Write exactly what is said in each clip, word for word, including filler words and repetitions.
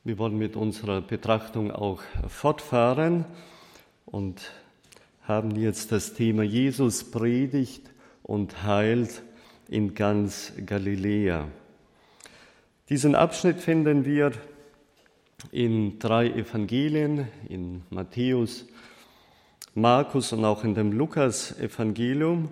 Wir wollen mit unserer Betrachtung auch fortfahren und haben jetzt das Thema Jesus predigt und heilt in ganz Galiläa. Diesen Abschnitt finden wir in drei Evangelien, in Matthäus, Markus und auch in dem Lukas-Evangelium.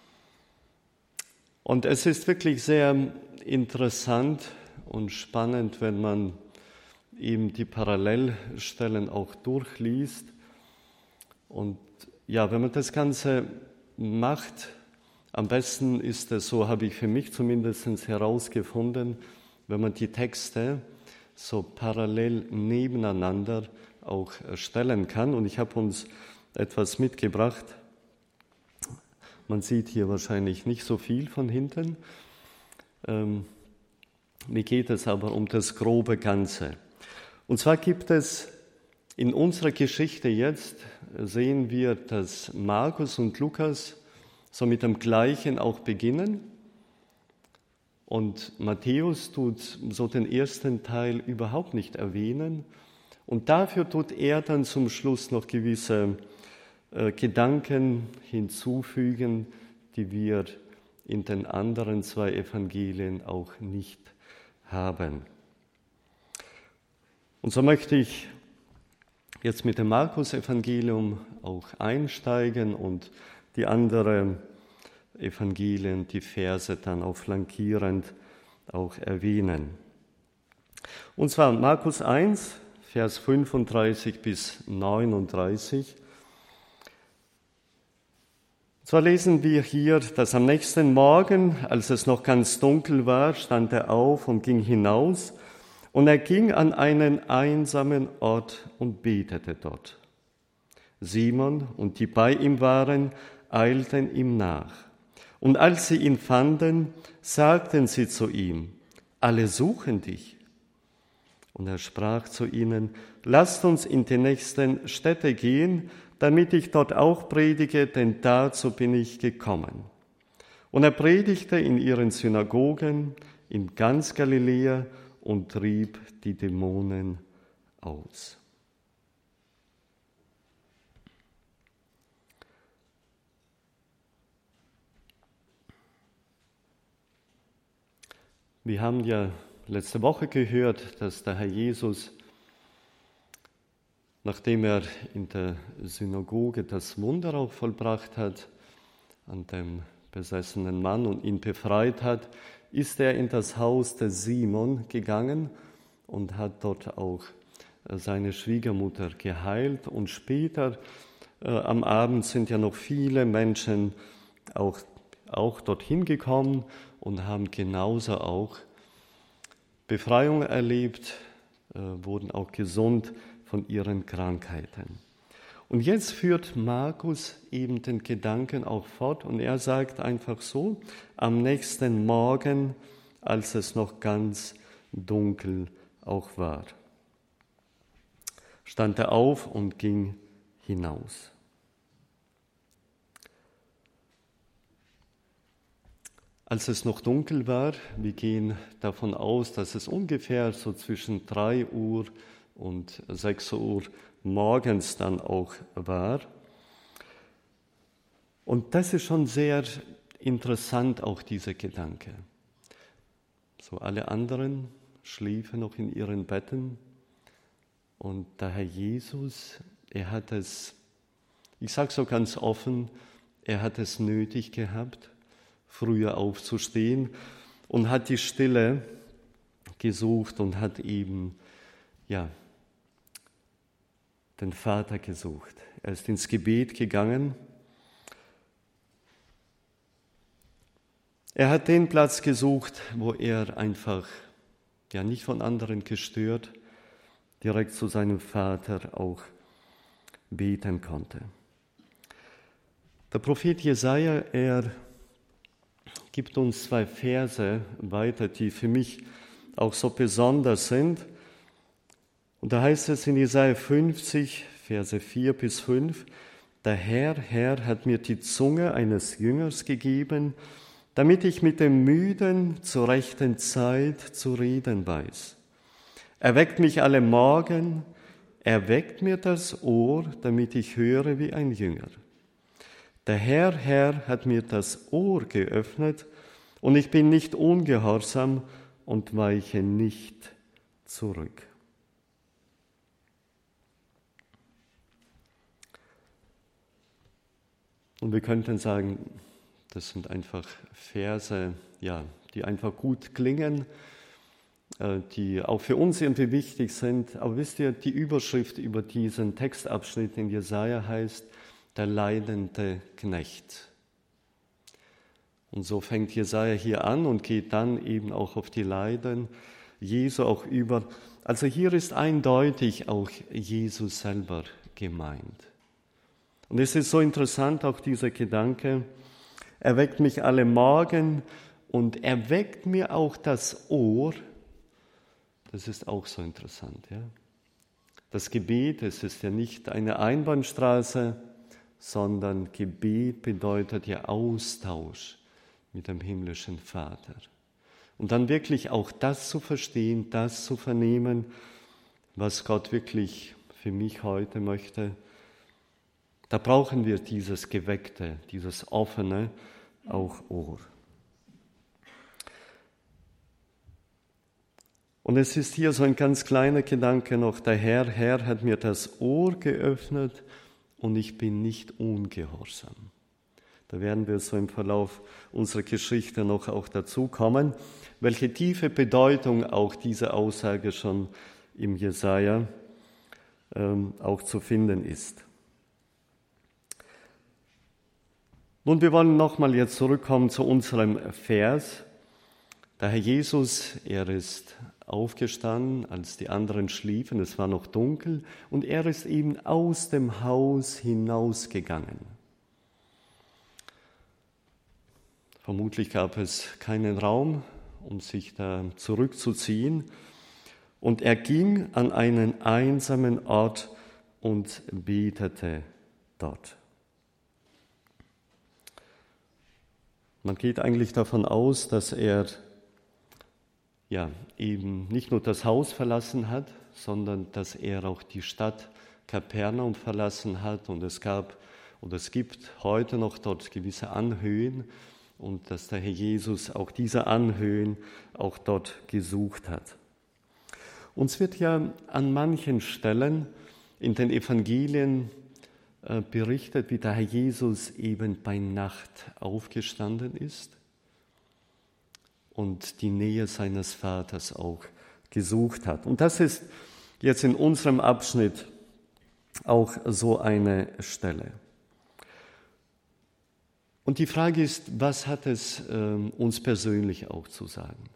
Und es ist wirklich sehr interessant und spannend, wenn man eben die Parallelstellen auch durchliest. Und ja, wenn man das Ganze macht, am besten ist es, so habe ich für mich zumindest herausgefunden, wenn man die Texte so parallel nebeneinander auch stellen kann. Und ich habe uns etwas mitgebracht. Man sieht hier wahrscheinlich nicht so viel von hinten. Ähm, mir geht es aber um das grobe Ganze. Und zwar gibt es in unserer Geschichte jetzt, sehen wir, dass Markus und Lukas so mit dem Gleichen auch beginnen. Und Matthäus tut so den ersten Teil überhaupt nicht erwähnen. Und dafür tut er dann zum Schluss noch gewisse äh, Gedanken hinzufügen, die wir in den anderen zwei Evangelien auch nicht haben. Und so möchte ich jetzt mit dem Markus-Evangelium auch einsteigen und die anderen Evangelien, die Verse dann auch flankierend auch erwähnen. Und zwar Markus eins, Vers fünfunddreißig bis neununddreißig. Zwar lesen wir hier, dass am nächsten Morgen, als es noch ganz dunkel war, stand er auf und ging hinaus, und er ging an einen einsamen Ort und betete dort. Simon und die bei ihm waren, eilten ihm nach. Und als sie ihn fanden, sagten sie zu ihm: Alle suchen dich. Und er sprach zu ihnen: Lasst uns in die nächsten Städte gehen, damit ich dort auch predige, denn dazu bin ich gekommen. Und er predigte in ihren Synagogen in ganz Galiläa und trieb die Dämonen aus. Wir haben ja letzte Woche gehört, dass der Herr Jesus, nachdem er in der Synagoge das Wunder auch vollbracht hat, an dem besessenen Mann und ihn befreit hat, ist er in das Haus des Simon gegangen und hat dort auch seine Schwiegermutter geheilt. Und später äh, am Abend sind ja noch viele Menschen auch, auch dorthin gekommen und haben genauso auch Befreiung erlebt, äh, wurden auch gesund von ihren Krankheiten. Und jetzt führt Markus eben den Gedanken auch fort und er sagt einfach so: Am nächsten Morgen, als es noch ganz dunkel auch war, stand er auf und ging hinaus. Als es noch dunkel war, wir gehen davon aus, dass es ungefähr so zwischen drei Uhr und sechs Uhr morgens dann auch war. Und das ist schon sehr interessant, auch dieser Gedanke. So, alle anderen schliefen noch in ihren Betten und der Herr Jesus, er hat es, ich sage so ganz offen, er hat es nötig gehabt, früher aufzustehen und hat die Stille gesucht und hat eben, ja, den Vater gesucht. Er ist ins Gebet gegangen. Er hat den Platz gesucht, wo er einfach, ja, nicht von anderen gestört, direkt zu seinem Vater auch beten konnte. Der Prophet Jesaja, er gibt uns zwei Verse weiter, die für mich auch so besonders sind. Und da heißt es in Jesaja fünfzig, Verse vier bis fünf: Der Herr, Herr hat mir die Zunge eines Jüngers gegeben, damit ich mit dem Müden zur rechten Zeit zu reden weiß. Erweckt mich alle Morgen, erweckt mir das Ohr, damit ich höre wie ein Jünger. Der Herr, Herr hat mir das Ohr geöffnet, und ich bin nicht ungehorsam und weiche nicht zurück. Und wir könnten sagen, das sind einfach Verse, ja, die einfach gut klingen, die auch für uns irgendwie wichtig sind. Aber wisst ihr, die Überschrift über diesen Textabschnitt in Jesaja heißt, der leidende Knecht. Und so fängt Jesaja hier an und geht dann eben auch auf die Leiden Jesu auch über. Also hier ist eindeutig auch Jesus selber gemeint. Und es ist so interessant, auch dieser Gedanke, er weckt mich alle Morgen und er weckt mir auch das Ohr. Das ist auch so interessant. Ja? Das Gebet, es ist ja nicht eine Einbahnstraße, sondern Gebet bedeutet ja Austausch mit dem himmlischen Vater. Und dann wirklich auch das zu verstehen, das zu vernehmen, was Gott wirklich für mich heute möchte. Da brauchen wir dieses Geweckte, dieses offene, auch Ohr. Und es ist hier so ein ganz kleiner Gedanke noch, der Herr, Herr hat mir das Ohr geöffnet und ich bin nicht ungehorsam. Da werden wir so im Verlauf unserer Geschichte noch auch dazu kommen, welche tiefe Bedeutung auch diese Aussage schon im Jesaja ähm, auch zu finden ist. Nun, wir wollen nochmal jetzt zurückkommen zu unserem Vers. Der Herr Jesus, er ist aufgestanden, als die anderen schliefen, es war noch dunkel, und er ist eben aus dem Haus hinausgegangen. Vermutlich gab es keinen Raum, um sich da zurückzuziehen. Und er ging an einen einsamen Ort und betete dort. Man geht eigentlich davon aus, dass er ja eben nicht nur das Haus verlassen hat, sondern dass er auch die Stadt Kapernaum verlassen hat. Und es gab oder es gibt heute noch dort gewisse Anhöhen, und dass der Herr Jesus auch diese Anhöhen auch dort gesucht hat. Uns wird ja an manchen Stellen in den Evangelien äh, berichtet, wie der Herr Jesus eben bei Nacht aufgestanden ist und die Nähe seines Vaters auch gesucht hat. Und das ist jetzt in unserem Abschnitt auch so eine Stelle. Und die Frage ist, was hat es äh, uns persönlich auch zu sagen?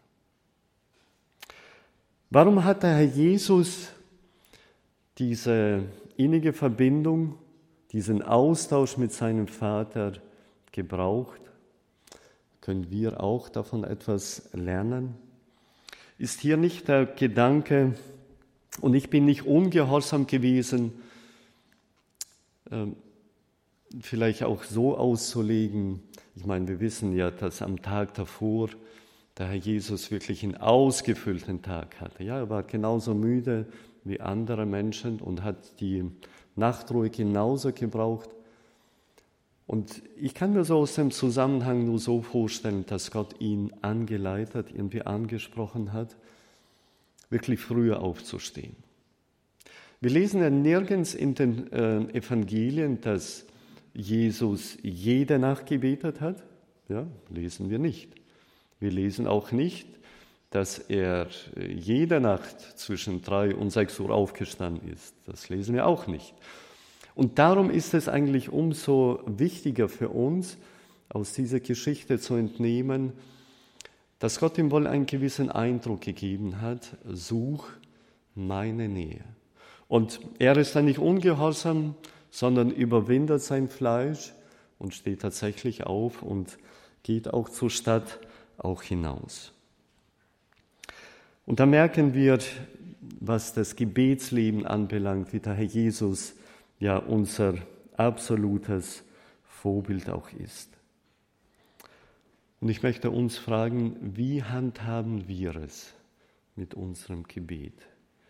Warum hat der Herr Jesus diese innige Verbindung, diesen Austausch mit seinem Vater gebraucht? Können wir auch davon etwas lernen? Ist hier nicht der Gedanke, und ich bin nicht ungehorsam gewesen, äh, vielleicht auch so auszulegen, ich meine, wir wissen ja, dass am Tag davor der Herr Jesus wirklich einen ausgefüllten Tag hatte. Ja, er war genauso müde wie andere Menschen und hat die Nachtruhe genauso gebraucht. Und ich kann mir so aus dem Zusammenhang nur so vorstellen, dass Gott ihn angeleitet, irgendwie angesprochen hat, wirklich früher aufzustehen. Wir lesen ja nirgends in den äh, Evangelien, dass Jesus jede Nacht gebetet hat. Ja, lesen wir nicht. Wir lesen auch nicht, dass er jede Nacht zwischen drei und sechs Uhr aufgestanden ist. Das lesen wir auch nicht. Und darum ist es eigentlich umso wichtiger für uns, aus dieser Geschichte zu entnehmen, dass Gott ihm wohl einen gewissen Eindruck gegeben hat, such meine Nähe. Und er ist dann nicht ungehorsam, sondern überwindet sein Fleisch und steht tatsächlich auf und geht auch zur Stadt auch hinaus. Und da merken wir, was das Gebetsleben anbelangt, wie der Herr Jesus ja unser absolutes Vorbild auch ist. Und ich möchte uns fragen, wie handhaben wir es mit unserem Gebet?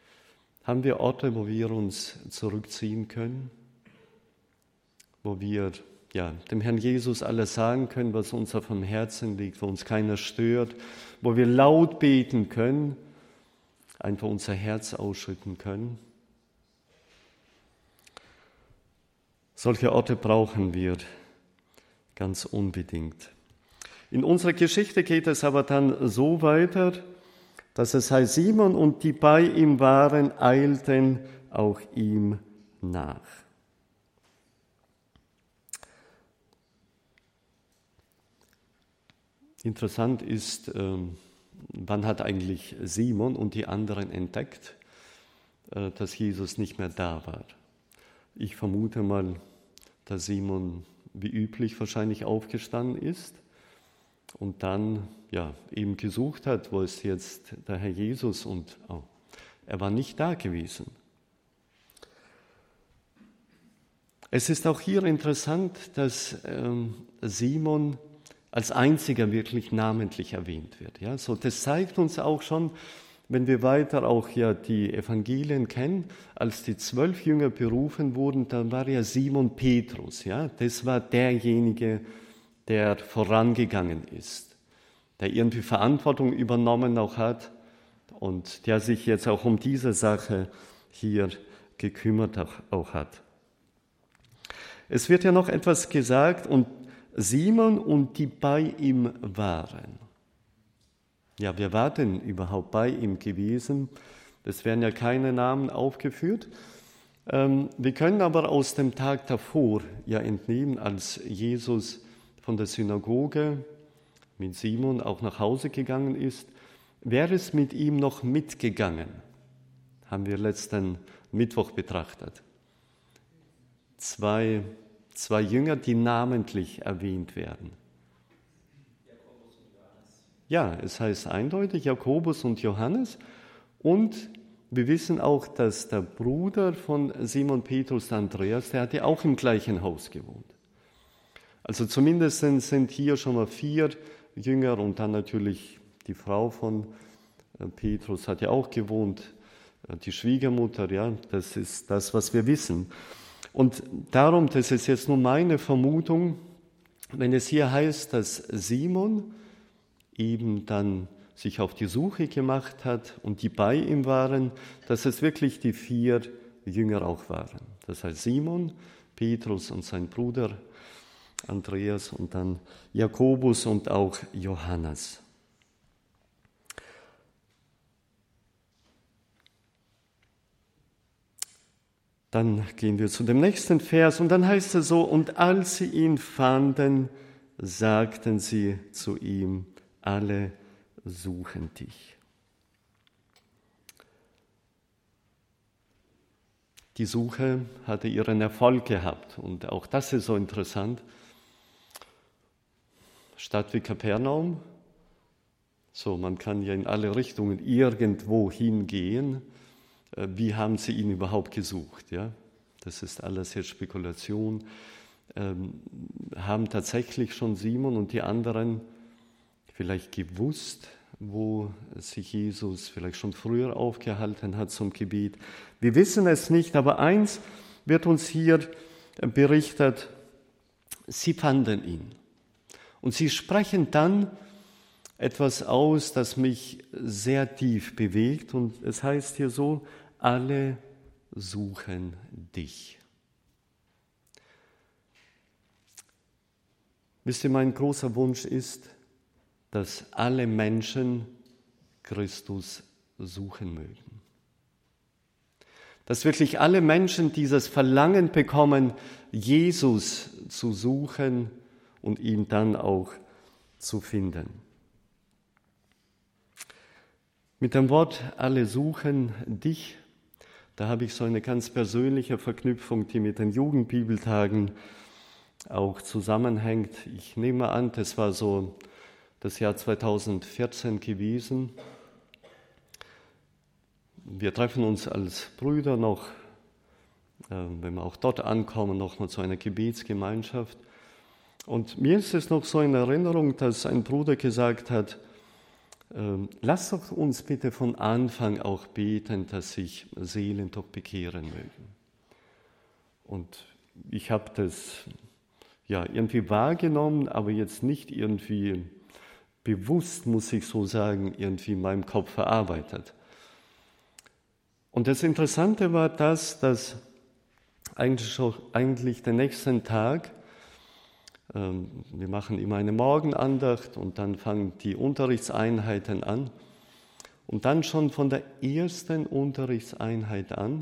Haben wir Orte, wo wir uns zurückziehen können? Wo wir ja, dem Herrn Jesus alles sagen können, was uns auf dem Herzen liegt, wo uns keiner stört, wo wir laut beten können, einfach unser Herz ausschütten können? Solche Orte brauchen wir ganz unbedingt. In unserer Geschichte geht es aber dann so weiter, dass es heißt, Simon und die bei ihm waren, eilten auch ihm nach. Interessant ist, ähm, wann hat eigentlich Simon und die anderen entdeckt, äh, dass Jesus nicht mehr da war? Ich vermute mal, dass Simon wie üblich wahrscheinlich aufgestanden ist und dann ja, eben gesucht hat, wo ist jetzt der Herr Jesus, und oh, er war nicht da gewesen. Es ist auch hier interessant, dass ähm, Simon als einziger wirklich namentlich erwähnt wird. Ja, so, das zeigt uns auch schon, wenn wir weiter auch ja die Evangelien kennen, als die zwölf Jünger berufen wurden, dann war ja Simon Petrus. Ja, das war derjenige, der vorangegangen ist, der irgendwie Verantwortung übernommen auch hat und der sich jetzt auch um diese Sache hier gekümmert auch, auch hat. Es wird ja noch etwas gesagt, und Simon und die bei ihm waren. Ja, wer war denn überhaupt bei ihm gewesen? Es werden ja keine Namen aufgeführt. Ähm, wir können aber aus dem Tag davor ja entnehmen, als Jesus von der Synagoge mit Simon auch nach Hause gegangen ist, wer ist mit ihm noch mitgegangen? Haben wir letzten Mittwoch betrachtet. Zwei Zwei Jünger, die namentlich erwähnt werden. Jakobus und Johannes. Ja, es heißt eindeutig Jakobus und Johannes. Und wir wissen auch, dass der Bruder von Simon Petrus, Andreas, der hatte auch im gleichen Haus gewohnt. Also zumindest sind hier schon mal vier Jünger, und dann natürlich die Frau von Petrus hat ja auch gewohnt, die Schwiegermutter, ja, das ist das, was wir wissen. Und darum, das ist jetzt nur meine Vermutung, wenn es hier heißt, dass Simon eben dann sich auf die Suche gemacht hat und die bei ihm waren, dass es wirklich die vier Jünger auch waren. Das heißt Simon, Petrus und sein Bruder Andreas und dann Jakobus und auch Johannes. Dann gehen wir zu dem nächsten Vers, und dann heißt es so: Und als sie ihn fanden, sagten sie zu ihm, alle suchen dich. Die Suche hatte ihren Erfolg gehabt, und auch das ist so interessant. Stadt wie Kapernaum, so, man kann ja in alle Richtungen irgendwo hingehen. Wie haben sie ihn überhaupt gesucht? Ja? Das ist alles jetzt Spekulation. Ähm, haben tatsächlich schon Simon und die anderen vielleicht gewusst, wo sich Jesus vielleicht schon früher aufgehalten hat zum Gebet? Wir wissen es nicht, aber eins wird uns hier berichtet: Sie fanden ihn. Und sie sprechen dann etwas aus, das mich sehr tief bewegt, und es heißt hier so: Alle suchen dich. Wisst ihr, mein großer Wunsch ist, dass alle Menschen Christus suchen mögen. Dass wirklich alle Menschen dieses Verlangen bekommen, Jesus zu suchen und ihn dann auch zu finden. Mit dem Wort alle suchen dich, da habe ich so eine ganz persönliche Verknüpfung, die mit den Jugendbibeltagen auch zusammenhängt. Ich nehme an, das war so das Jahr zweitausendvierzehn gewesen. Wir treffen uns als Brüder noch, wenn wir auch dort ankommen, noch mal zu einer Gebetsgemeinschaft. Und mir ist es noch so in Erinnerung, dass ein Bruder gesagt hat, ähm, lasst doch uns bitte von Anfang auch beten, dass sich Seelen doch bekehren mögen. Und ich habe das ja irgendwie wahrgenommen, aber jetzt nicht irgendwie bewusst, muss ich so sagen, irgendwie in meinem Kopf verarbeitet. Und das Interessante war das, dass eigentlich schon eigentlich den nächsten Tag, ähm, wir machen immer eine Morgenandacht und dann fangen die Unterrichtseinheiten an. Und dann schon von der ersten Unterrichtseinheit an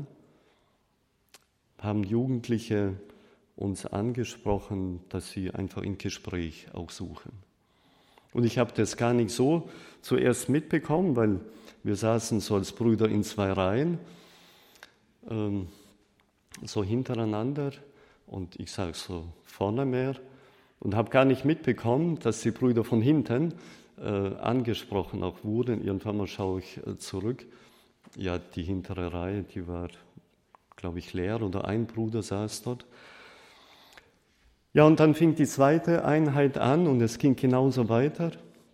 haben Jugendliche uns angesprochen, dass sie einfach ein Gespräch auch suchen. Und ich habe das gar nicht so zuerst mitbekommen, weil wir saßen so als Brüder in zwei Reihen, ähm, so hintereinander und ich sage so vorne mehr und habe gar nicht mitbekommen, dass die Brüder von hinten äh, angesprochen auch wurden. Irgendwann mal schaue ich äh, zurück, ja, die hintere Reihe, die war, glaube ich, leer oder ein Bruder saß dort. Ja, und dann fing die zweite Einheit an und es ging genauso weiter.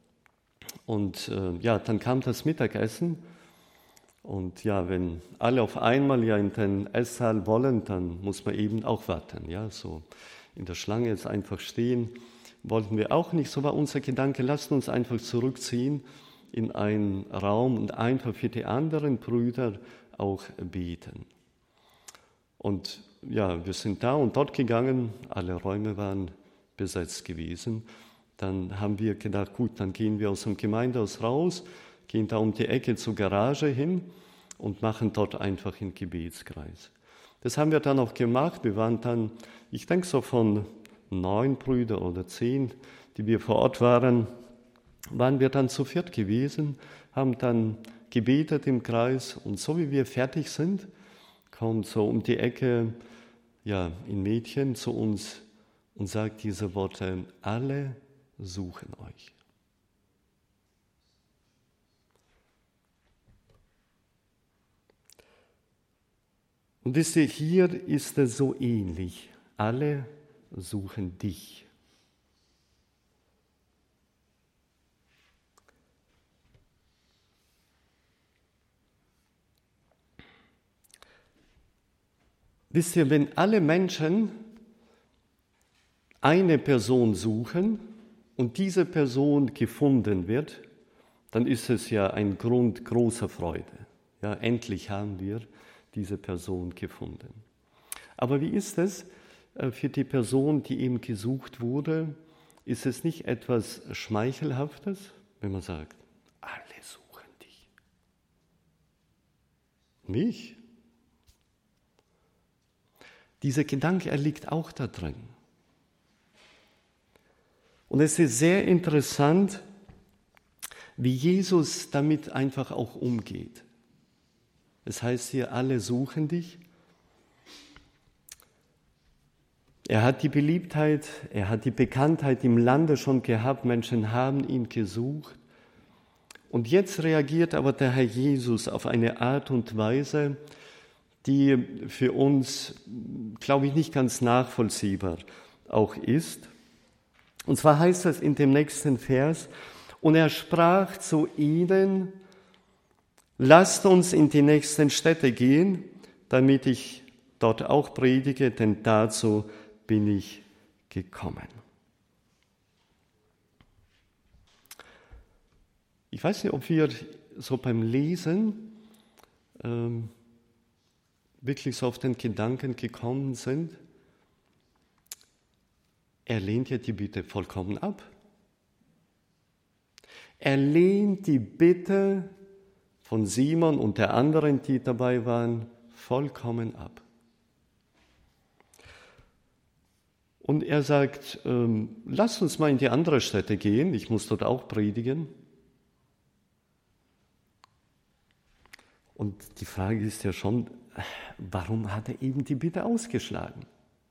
Und äh, ja, dann kam das Mittagessen. Und ja, wenn alle auf einmal ja in den Esssaal wollen, dann muss man eben auch warten. Ja, so in der Schlange jetzt einfach stehen, wollten wir auch nicht. So war unser Gedanke, lasst uns einfach zurückziehen in einen Raum und einfach für die anderen Brüder auch beten. Und ja, wir sind da und dort gegangen, alle Räume waren besetzt gewesen. Dann haben wir gedacht, gut, dann gehen wir aus dem Gemeindehaus raus, gehen da um die Ecke zur Garage hin und machen dort einfach einen Gebetskreis. Das haben wir dann auch gemacht. Wir waren dann, ich denke so von neun Brüdern oder zehn, die wir vor Ort waren, waren wir dann zu viert gewesen, haben dann gebetet im Kreis und so wie wir fertig sind, kommt so um die Ecke ja, ein Mädchen zu uns und sagt diese Worte, alle suchen euch. Und wisst ihr, hier ist es so ähnlich. Alle suchen dich. Wisst ihr, wenn alle Menschen eine Person suchen und diese Person gefunden wird, dann ist es ja ein Grund großer Freude. Ja, endlich haben wir diese Person gefunden. Aber wie ist es für die Person, die eben gesucht wurde? Ist es nicht etwas Schmeichelhaftes, wenn man sagt, alle suchen dich? Mich? Dieser Gedanke, er liegt auch da drin. Und es ist sehr interessant, wie Jesus damit einfach auch umgeht. Es heißt hier, alle suchen dich. Er hat die Beliebtheit, er hat die Bekanntheit im Lande schon gehabt, Menschen haben ihn gesucht. Und jetzt reagiert aber der Herr Jesus auf eine Art und Weise, die für uns, glaube ich, nicht ganz nachvollziehbar auch ist. Und zwar heißt es in dem nächsten Vers, und er sprach zu ihnen, lasst uns in die nächsten Städte gehen, damit ich dort auch predige, denn dazu bin ich gekommen. Ich weiß nicht, ob wir so beim Lesen ähm, wirklich so auf den Gedanken gekommen sind, er lehnt ja die Bitte vollkommen ab. Er lehnt die Bitte von Simon und der anderen, die dabei waren, vollkommen ab. Und er sagt, ähm, lasst uns mal in die andere Städte gehen, ich muss dort auch predigen. Und die Frage ist ja schon, warum hat er eben die Bitte ausgeschlagen?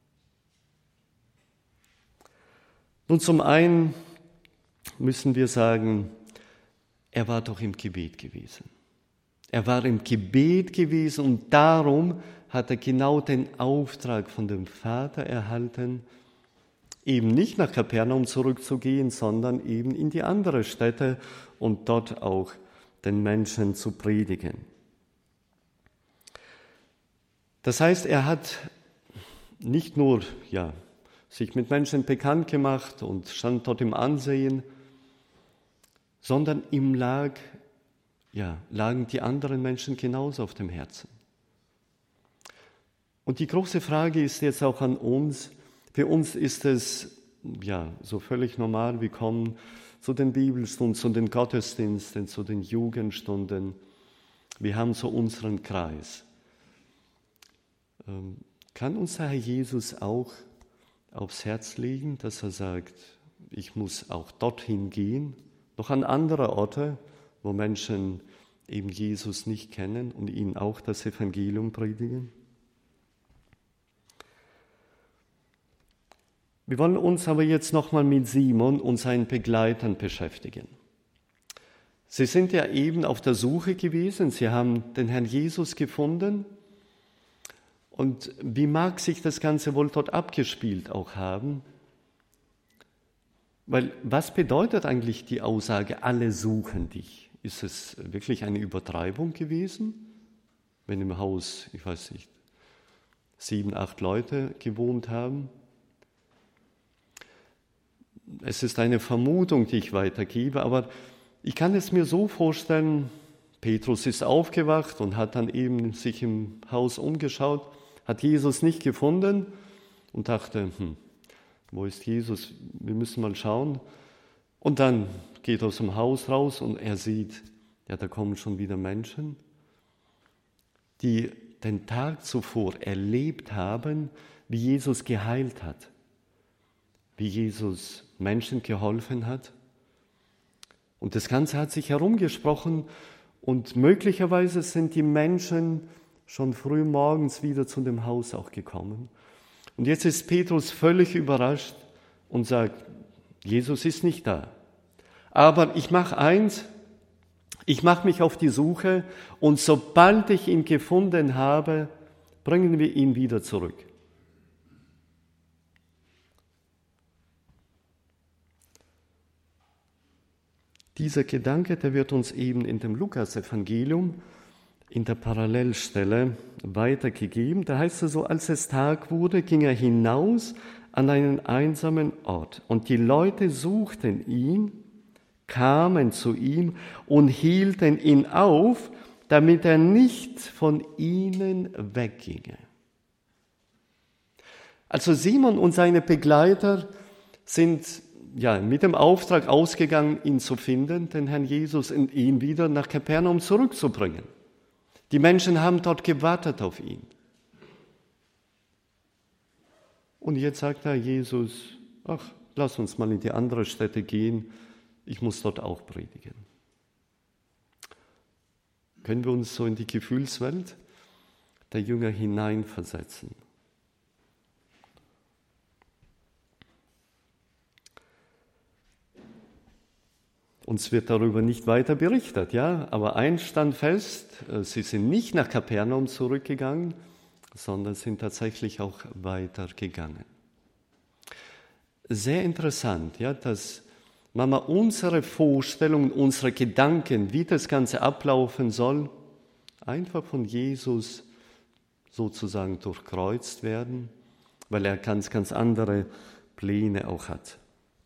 Nun, zum einen müssen wir sagen, er war doch im Gebet gewesen. Er war im Gebet gewesen und darum hat er genau den Auftrag von dem Vater erhalten, eben nicht nach Kapernaum zurückzugehen, sondern eben in die andere Städte und dort auch den Menschen zu predigen. Das heißt, er hat nicht nur ja, sich mit Menschen bekannt gemacht und stand dort im Ansehen, sondern ihm lag, ja, lagen die anderen Menschen genauso auf dem Herzen. Und die große Frage ist jetzt auch an uns. Für uns ist es ja so völlig normal, wir kommen zu den Bibelstunden, zu den Gottesdiensten, zu den Jugendstunden. Wir haben so unseren Kreis. Ähm, kann uns der Herr Jesus auch aufs Herz legen, dass er sagt, ich muss auch dorthin gehen, noch an andere Orte, wo Menschen eben Jesus nicht kennen und ihnen auch das Evangelium predigen? Wir wollen uns aber jetzt nochmal mit Simon und seinen Begleitern beschäftigen. Sie sind ja eben auf der Suche gewesen, sie haben den Herrn Jesus gefunden. Und wie mag sich das Ganze wohl dort abgespielt auch haben? Weil was bedeutet eigentlich die Aussage, alle suchen dich? Ist es wirklich eine Übertreibung gewesen, wenn im Haus, ich weiß nicht, sieben, acht Leute gewohnt haben? Es ist eine Vermutung, die ich weitergebe, aber ich kann es mir so vorstellen, Petrus ist aufgewacht und hat dann eben sich im Haus umgeschaut, hat Jesus nicht gefunden und dachte, hm, wo ist Jesus? Wir müssen mal schauen. Und dann geht er aus dem Haus raus und er sieht, ja, da kommen schon wieder Menschen, die den Tag zuvor erlebt haben, wie Jesus geheilt hat, wie Jesus Menschen geholfen hat. Und das Ganze hat sich herumgesprochen und möglicherweise sind die Menschen schon früh morgens wieder zu dem Haus auch gekommen. Und jetzt ist Petrus völlig überrascht und sagt, Jesus ist nicht da. Aber ich mache eins, ich mache mich auf die Suche und sobald ich ihn gefunden habe, bringen wir ihn wieder zurück. Dieser Gedanke, der wird uns eben in dem Lukas-Evangelium in der Parallelstelle weitergegeben. Da heißt es so, als es Tag wurde, ging er hinaus an einen einsamen Ort. Und die Leute suchten ihn, kamen zu ihm und hielten ihn auf, damit er nicht von ihnen wegginge. Also Simon und seine Begleiter sind ja mit dem Auftrag ausgegangen, ihn zu finden, den Herrn Jesus, und ihn wieder nach Kapernaum zurückzubringen. Die Menschen haben dort gewartet auf ihn. Und jetzt sagt er Jesus, ach, lass uns mal in die andere Stätte gehen, ich muss dort auch predigen. Können wir uns so in die Gefühlswelt der Jünger hineinversetzen? Uns wird darüber nicht weiter berichtet, ja, aber eins stand fest, sie sind nicht nach Kapernaum zurückgegangen, sondern sind tatsächlich auch weitergegangen. Sehr interessant, ja, dass Mama unsere Vorstellungen, unsere Gedanken, wie das Ganze ablaufen soll, einfach von Jesus sozusagen durchkreuzt werden, weil er ganz, ganz andere Pläne auch hat.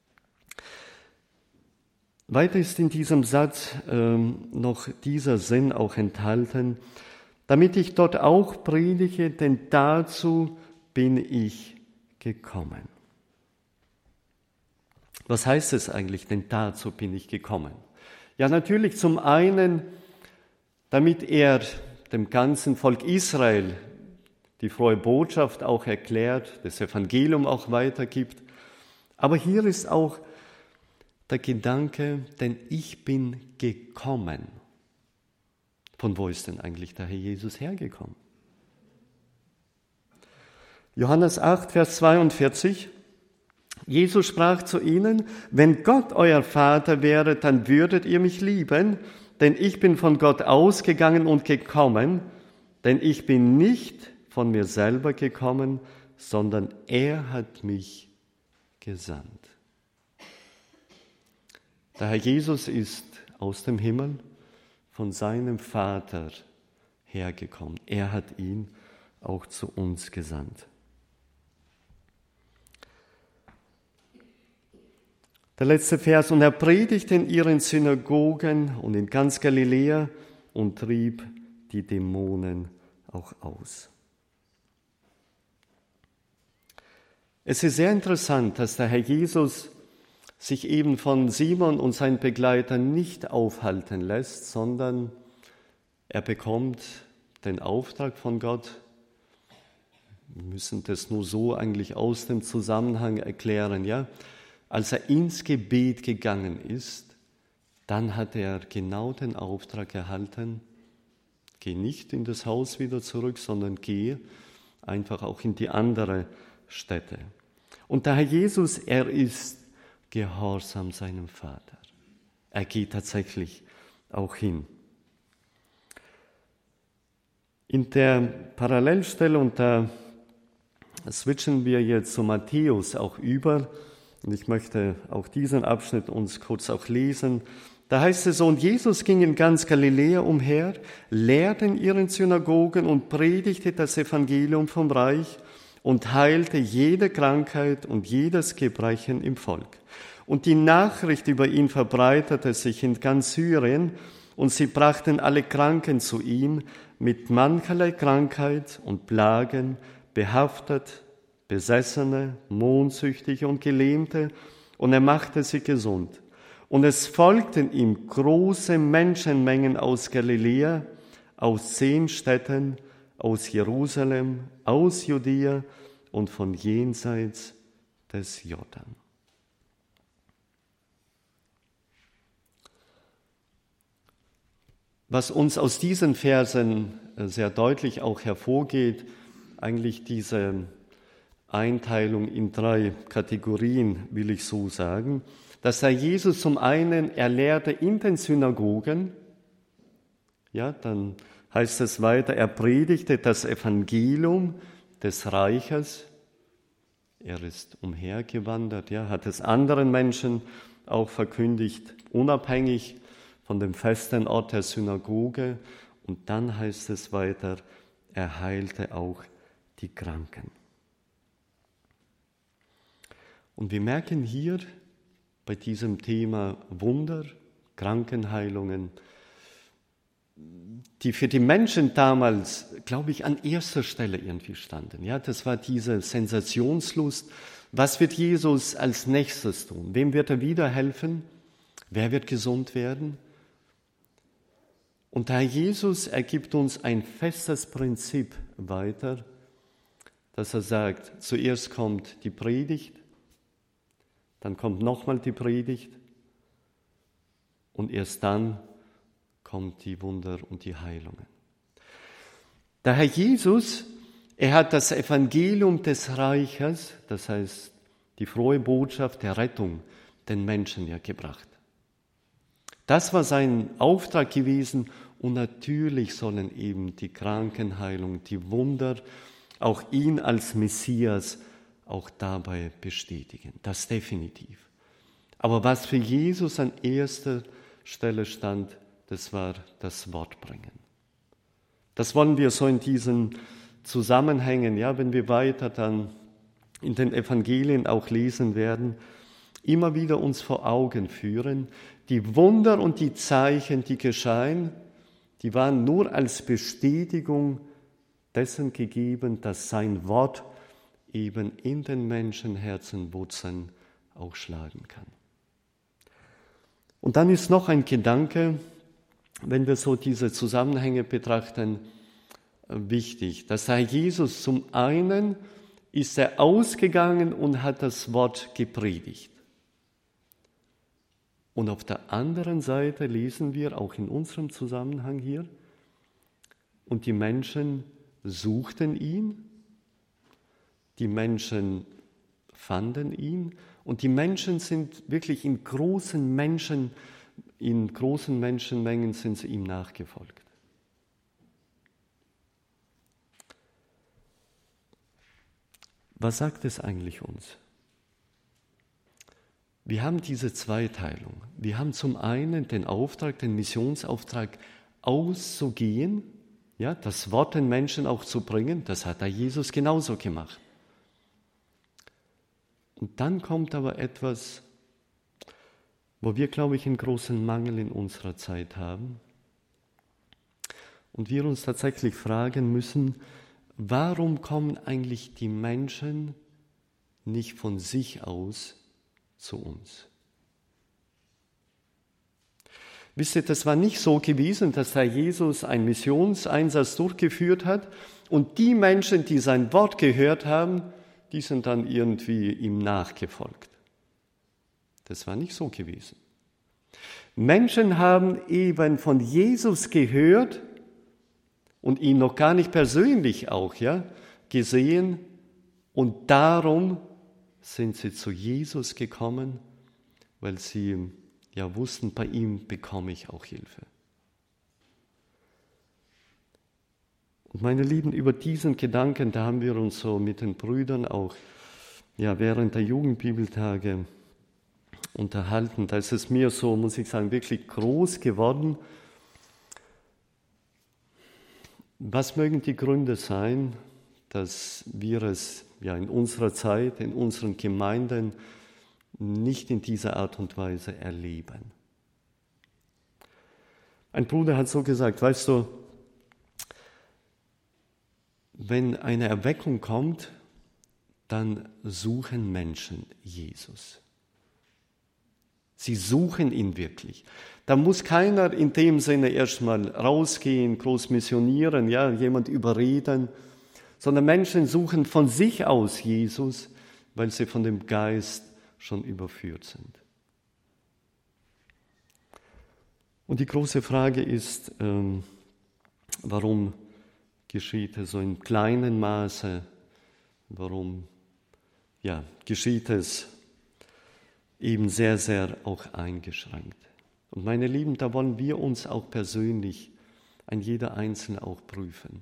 Weiter ist in diesem Satz ähm, noch dieser Sinn auch enthalten, damit ich dort auch predige, denn dazu bin ich gekommen. Was heißt es eigentlich, denn dazu bin ich gekommen? Ja, natürlich zum einen, damit er dem ganzen Volk Israel die frohe Botschaft auch erklärt, das Evangelium auch weitergibt. Aber hier ist auch der Gedanke, denn ich bin gekommen. Von wo ist denn eigentlich der Herr Jesus hergekommen? Johannes acht, Vers zweiundvierzig. Jesus sprach zu ihnen, wenn Gott euer Vater wäre, dann würdet ihr mich lieben, denn ich bin von Gott ausgegangen und gekommen, denn ich bin nicht von mir selber gekommen, sondern er hat mich gesandt. Der Herr Jesus ist aus dem Himmel von seinem Vater hergekommen. Er hat ihn auch zu uns gesandt. Der letzte Vers: Und er predigte in ihren Synagogen und in ganz Galiläa und trieb die Dämonen auch aus. Es ist sehr interessant, dass der Herr Jesus sich eben von Simon und seinen Begleitern nicht aufhalten lässt, sondern er bekommt den Auftrag von Gott. Wir müssen das nur so eigentlich aus dem Zusammenhang erklären, ja. Als er ins Gebet gegangen ist, dann hat er genau den Auftrag erhalten: Geh nicht in das Haus wieder zurück, sondern geh einfach auch in die andere Stätte. Und der Herr Jesus, er ist gehorsam seinem Vater. Er geht tatsächlich auch hin. In der Parallelstelle, und da switchen wir jetzt zu Matthäus auch über, und ich möchte auch diesen Abschnitt uns kurz auch lesen. Da heißt es so: Und Jesus ging in ganz Galiläa umher, lehrte in ihren Synagogen und predigte das Evangelium vom Reich und heilte jede Krankheit und jedes Gebrechen im Volk. Und die Nachricht über ihn verbreitete sich in ganz Syrien, und sie brachten alle Kranken zu ihm, mit mancherlei Krankheit und Plagen, behaftet, Besessene, Mondsüchtige und Gelähmte, und er machte sie gesund. Und es folgten ihm große Menschenmengen aus Galiläa, aus zehn Städten, aus Jerusalem, aus Judäa und von jenseits des Jordan. Was uns aus diesen Versen sehr deutlich auch hervorgeht, eigentlich diese Einteilung in drei Kategorien, will ich so sagen, dass der Jesus zum einen, er lehrte in den Synagogen, ja, dann heißt es weiter, er predigte das Evangelium des Reiches, er ist umhergewandert, ja, hat es anderen Menschen auch verkündigt, unabhängig von dem festen Ort der Synagoge, und dann heißt es weiter, er heilte auch die Kranken. Und wir merken hier bei diesem Thema Wunder, Krankenheilungen, die für die Menschen damals, glaube ich, an erster Stelle irgendwie standen. Ja, das war diese Sensationslust. Was wird Jesus als nächstes tun? Wem wird er wieder helfen? Wer wird gesund werden? Und der Herr Jesus, er gibt uns ein festes Prinzip weiter, dass er sagt, zuerst kommt die Predigt, dann kommt nochmal die Predigt und erst dann kommt die Wunder und die Heilungen. Der Herr Jesus, er hat das Evangelium des Reiches, das heißt die frohe Botschaft der Rettung, den Menschen ja gebracht. Das war sein Auftrag gewesen, und natürlich sollen eben die Krankenheilung, die Wunder auch ihn als Messias auch dabei bestätigen. Das definitiv. Aber was für Jesus an erster Stelle stand, das war das Wort bringen. Das wollen wir so in diesen Zusammenhängen, ja, wenn wir weiter dann in den Evangelien auch lesen werden, immer wieder uns vor Augen führen. Die Wunder und die Zeichen, die geschahen, die waren nur als Bestätigung dessen gegeben, dass sein Wort eben in den Menschenherzen Wurzeln auch schlagen kann. Und dann ist noch ein Gedanke, wenn wir so diese Zusammenhänge betrachten, wichtig, dass Herr Jesus zum einen ist er ausgegangen und hat das Wort gepredigt. Und auf der anderen Seite lesen wir auch in unserem Zusammenhang hier, und die Menschen suchten ihn, die Menschen fanden ihn, und die Menschen sind wirklich in großen Menschen, in großen Menschenmengen sind sie ihm nachgefolgt. Was sagt es eigentlich uns? wir haben diese Zweiteilung. Wir haben zum einen den Auftrag, den Missionsauftrag auszugehen, ja, das Wort den Menschen auch zu bringen. Das hat da Jesus genauso gemacht. Und dann kommt aber etwas, wo wir, glaube ich, einen großen Mangel in unserer Zeit haben. Und wir uns tatsächlich fragen müssen, warum kommen eigentlich die Menschen nicht von sich aus zu uns? Wisst ihr, das war nicht so gewesen, dass Herr Jesus einen Missionseinsatz durchgeführt hat und die Menschen, die sein Wort gehört haben, die sind dann irgendwie ihm nachgefolgt. Das war nicht so gewesen. Menschen haben eben von Jesus gehört und ihn noch gar nicht persönlich auch, ja, gesehen und darum sind sie zu Jesus gekommen, weil sie ja wussten, bei ihm bekomme ich auch Hilfe. Und meine Lieben, über diesen Gedanken, da haben wir uns so mit den Brüdern auch ja, während der Jugendbibeltage unterhalten. Da ist es mir so, muss ich sagen, wirklich groß geworden. Was mögen die Gründe sein, dass wir es ja in unserer Zeit, in unseren Gemeinden nicht in dieser Art und Weise erleben? Ein Bruder hat so gesagt, weißt du, wenn eine Erweckung kommt, dann suchen Menschen Jesus. Sie suchen ihn wirklich. Da muss keiner in dem Sinne erstmal rausgehen, groß missionieren, ja, jemand überreden, sondern Menschen suchen von sich aus Jesus, weil sie von dem Geist schon überführt sind. Und die große Frage ist, ähm, warum geschieht es so in kleinem Maße? Warum ja, geschieht es eben sehr, sehr auch eingeschränkt? Und meine Lieben, da wollen wir uns auch persönlich, ein jeder Einzelne auch prüfen.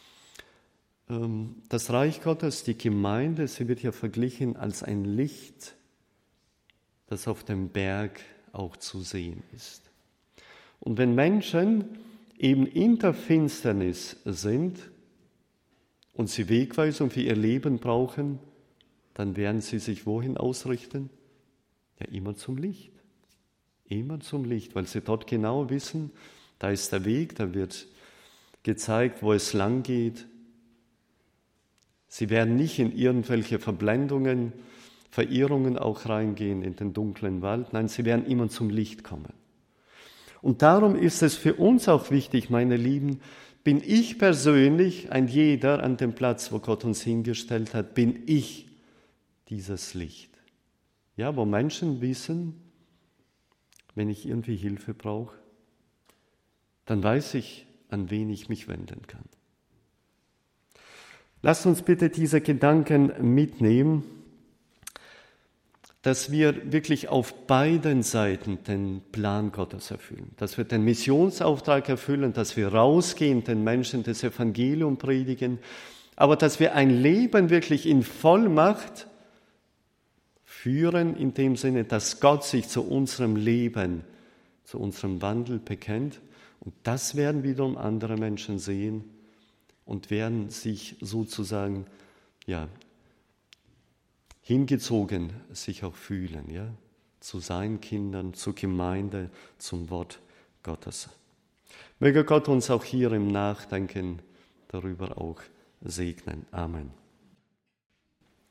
Das Reich Gottes, die Gemeinde, sie wird ja verglichen als ein Licht, das auf dem Berg auch zu sehen ist. Und wenn Menschen eben in der Finsternis sind und sie Wegweisung für ihr Leben brauchen, dann werden sie sich wohin ausrichten? Ja, immer zum Licht. Immer zum Licht, weil sie dort genau wissen, da ist der Weg, da wird gezeigt, wo es lang geht. Sie werden nicht in irgendwelche Verblendungen, Verirrungen auch reingehen in den dunklen Wald. Nein, sie werden immer zum Licht kommen. Und darum ist es für uns auch wichtig, meine Lieben, bin ich persönlich, ein jeder an dem Platz, wo Gott uns hingestellt hat, bin ich dieses Licht. Ja, wo Menschen wissen, wenn ich irgendwie Hilfe brauche, dann weiß ich, an wen ich mich wenden kann. Lasst uns bitte diese Gedanken mitnehmen, dass wir wirklich auf beiden Seiten den Plan Gottes erfüllen, dass wir den Missionsauftrag erfüllen, dass wir rausgehen, den Menschen das Evangelium predigen, aber dass wir ein Leben wirklich in Vollmacht führen, in dem Sinne, dass Gott sich zu unserem Leben, zu unserem Wandel bekennt. Und das werden wiederum andere Menschen sehen und werden sich sozusagen, ja, hingezogen sich auch fühlen, ja, zu seinen Kindern, zur Gemeinde, zum Wort Gottes. Möge Gott uns auch hier im Nachdenken darüber auch segnen. Amen.